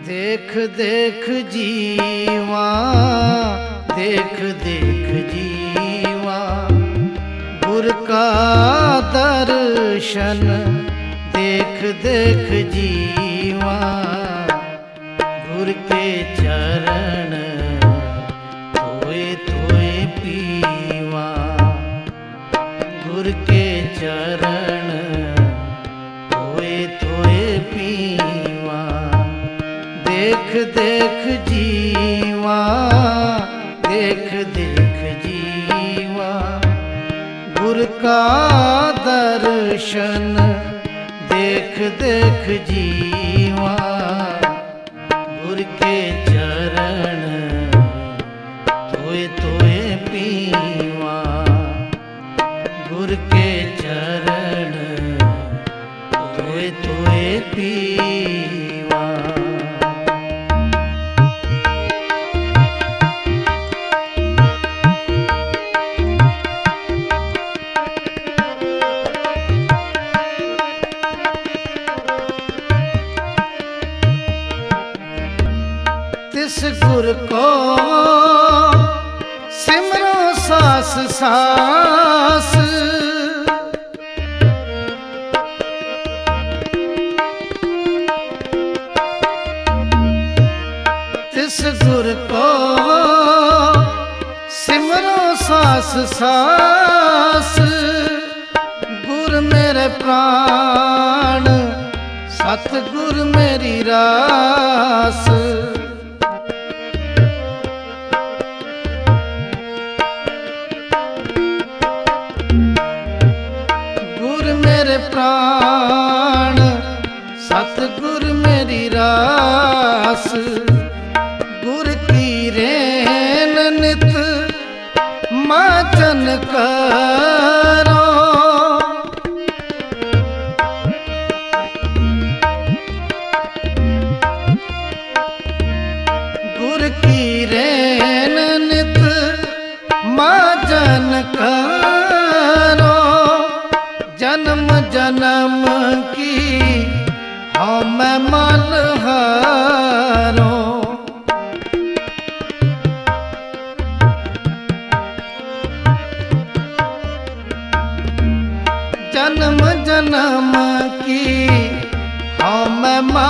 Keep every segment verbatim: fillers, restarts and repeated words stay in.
देख देख जीवा, देख देख जीवा, गुर का दर्शन देख देख जीवा, गुर के चरण धोए धोए पीवा, गुर के चरण धोए धोए पीवा। देख देख जीवा, देख देख जीवा, गुर का दर्शन देख देख जीवा, गुर के चरण धोए धोए पीवा, गुर के चरण धोए धोए पीवा। तिस गुर को सिमरो सास सास, तिस गुर को सिमरो सास सास, गुर मेरे प्राण सतगुर मेरी रास। मेरे प्राण सतगुर मेरी रास, गुर की रेन नित माचन करो, गुर की रेन नित माचन करो, जन्म जन्म की हम मलहारो, जन्म जन्म की हम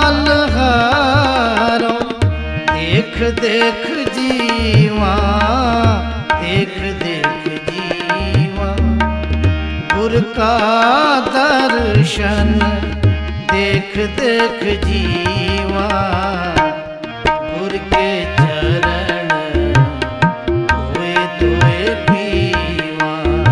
मलहारो। देख देख जीवा, देख देख जीवा, गुर का दर्शन देख देख जीवा, गुर के चरण धोए धोए पीवा,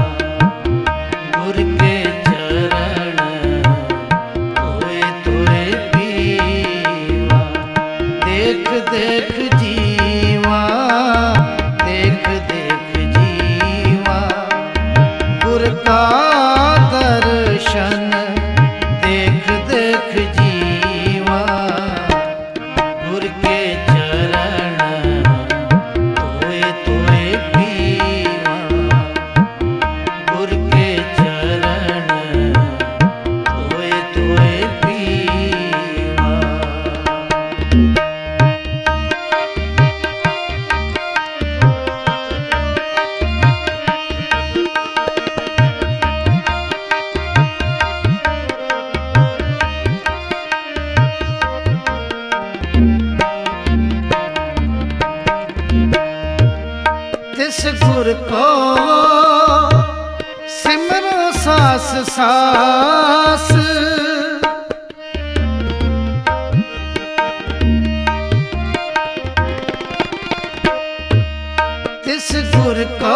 गुर के चरण धोए धोए पीवा। देख देख जीवा, देख देख जीवा, गुर का दर्शन देख देख जीवा, गुर के चरण धोए धोए पीवा, गुर के चरण धोए धोए पीवा। तिस गुर को सिमरो सास सास, तिस गुर को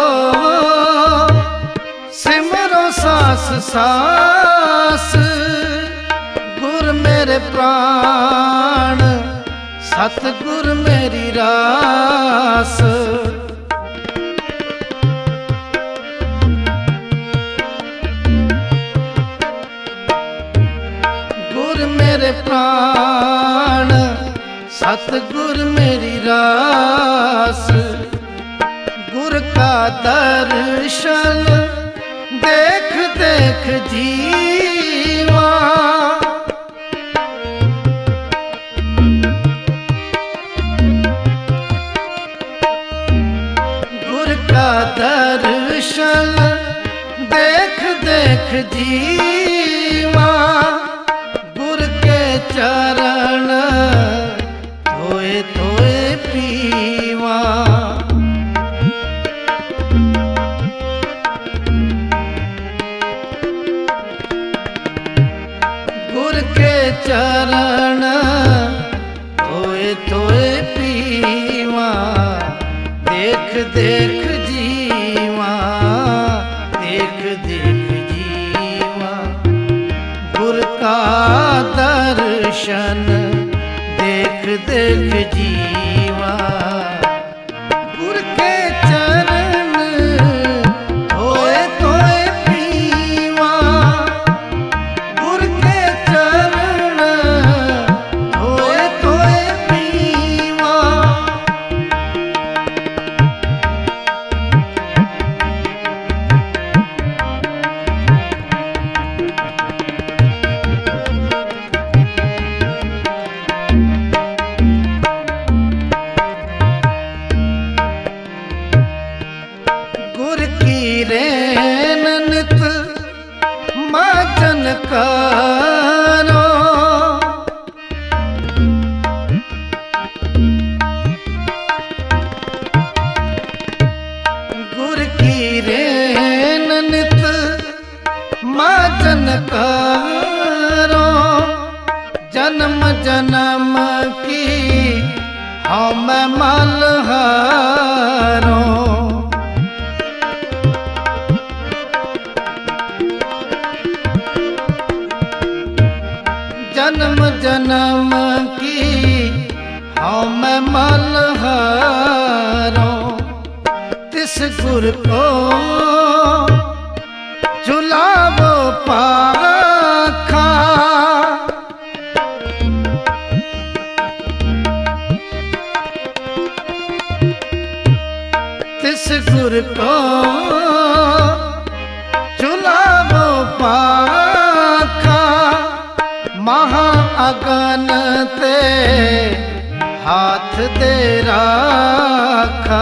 सिमरो सास सास, गुर मेरे प्राण सतगुर मेरी रास। मेरे प्राण सतगुर मेरी रास, गुर का दर्शन देख देख जीवा, गुर के चरण धोए धोए पीवा, देख देख जीवा, देख देख जीवा। गुर का दर्शन देख देख जीवा। गुर के चरण धोए धोए पीवा, गुर के चरण धोए धोए पीवा। गुर की रेन नित माजन करो, गुर की रेन नित माजन करो। जन्म जन्म की हम मलहारो, जन्म जन्म की हम मलहारो। तिस गुर को झुलावो पाखा, तिस गुर को झुलावो पाखा। महा अगन ते हाथ दे राखा,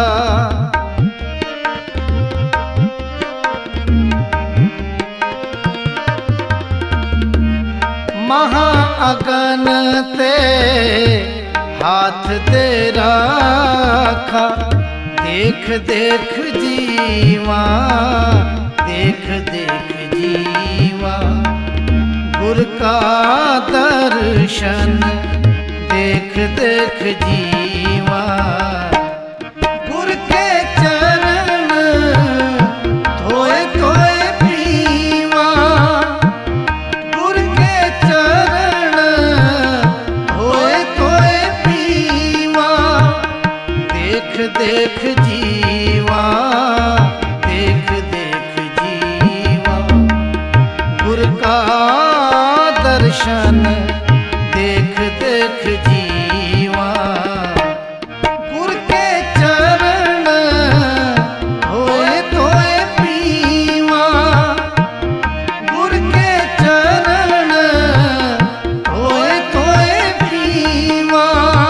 महा अगन ते हाथ दे राखा। देख देख जीवा, देख देख जीवा। गुर का दर्शन देख देख जीवा। गुर के चरण धोए धोए पीवा, गुर के चरण धोए धोए पीवा। देख देख जीवा, देख देख जीवा। गुर का दर्शन देख देख जीवा। गुर के चरण धोए धोए पीवा, गुर के चरण धोए धोए पीवा।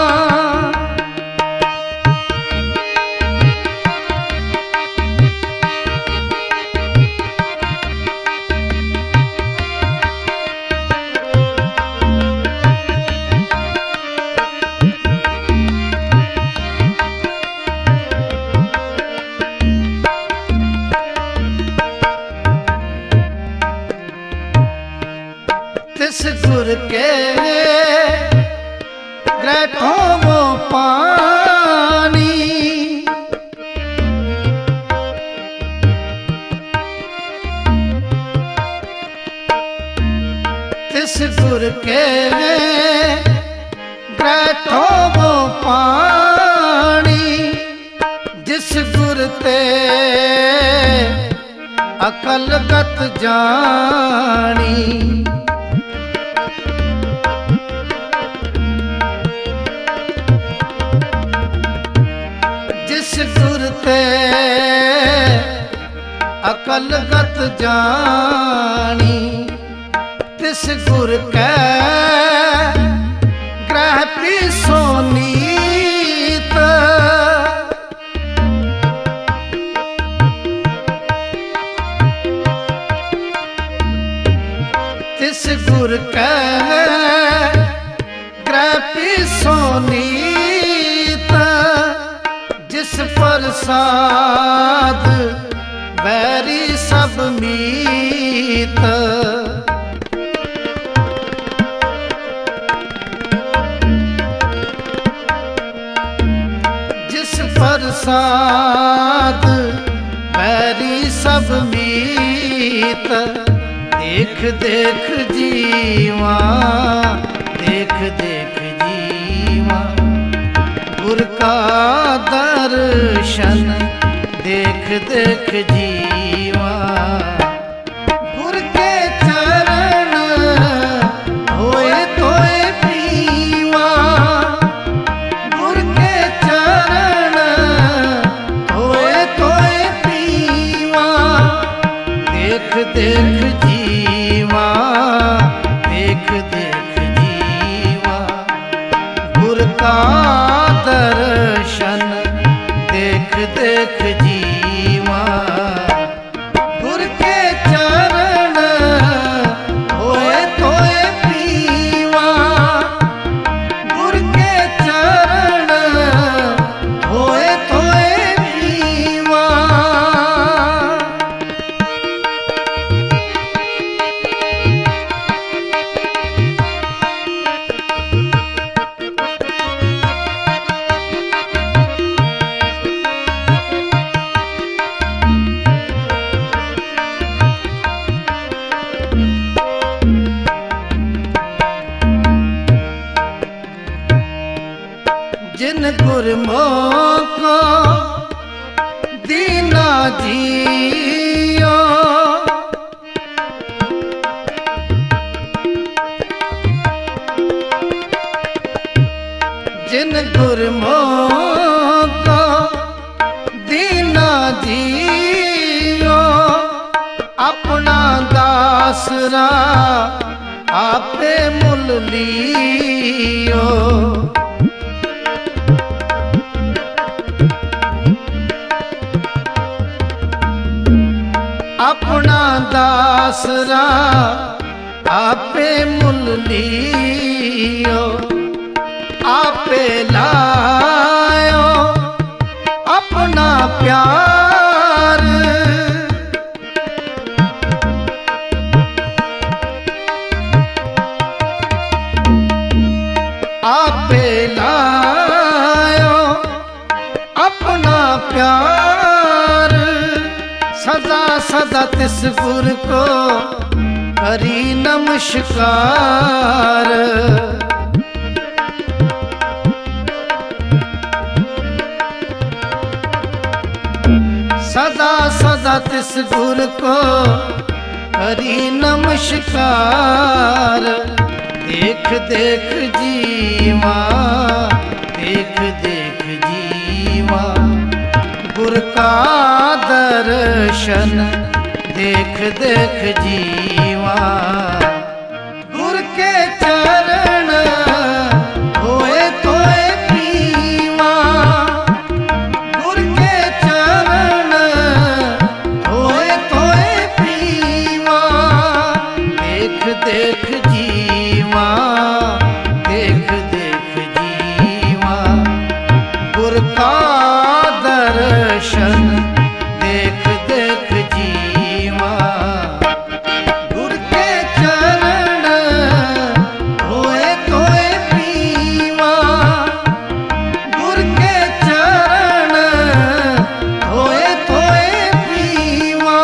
तिस गुर के ग्रैठों वो पानी, तिस गुर के ग्रैठों वो पानी। जिस गुर ते अकल गत जानी, जिस गुर ते अकल गत जानी। तिस गुर कै ग्रह पिसोनीत, तिस गुर कै ग्रह पिसोनीत। जिस प्रसाद बैरी सब मीत, प्रसाद बैरी सब मीत। देख देख जीवा, देख देख जीवा, गुर का दर्शन देख देख जीवा। गुर के चरण होए तोए पीवा, गुर के चरण होए तोए पीवा। देख देख जीवा, देख देख जीवा, गुर का दर्शन देख देख जीवा। गुर के चरण होए तोए पीवा, गुर के चरण होए तोए पीवा। जिन गुरमों को दीना जियो, जिन गुरमों को दीना जियो। अपना दासरा आपे मुल लियो, अपना दासरा आपे मुल लियो। आपे लायो अपना प्यार, आपे लायो अपना प्यार। सदा सदा तिस गुर को करी नमस्कार। सदा सदा तिस गुर को करी नमस्कार। देख देख जीवा, देख देख जीवा, गुर का दर्शन देख देख जीवा। गुर के चरण होए तोए पीवा, गुर के चरण होए तोए पीवा। देख देख जीवा, देख देख जीवा, गुर का दर्शन देख देख जीवा। गुर के चरण होए तोए पीवा, गुर के चरण होए तोए पीवा।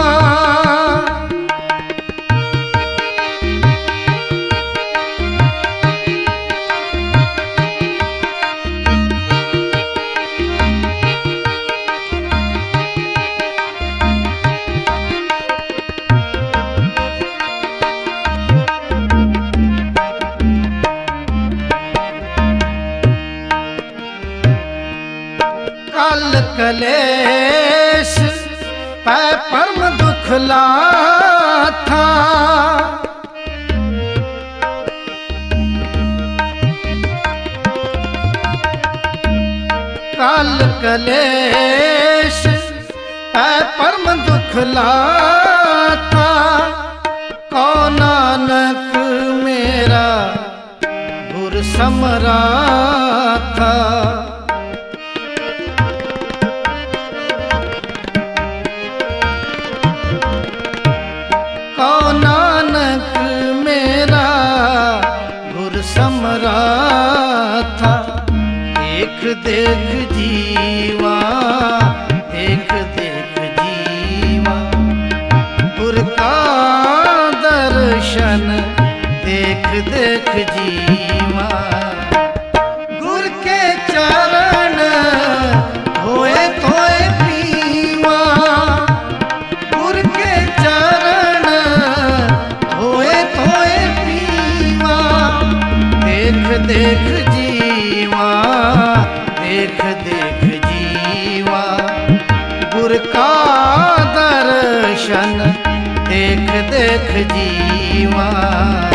काल कलेश पै परम दुख लाथा। काल कलेश पै परम दुख लाथा। कौन नानक मेरा गुर समराथा। कौन नानक मेरा गुर समराथा। देख देख जीवा देख जीवा। गुर के चरण होए तोए पीवा, गुर के चरण होए तोए पीवा। देख देख जीवा, देख देख जीवा, गुर का दर्शन देख देख जीवा।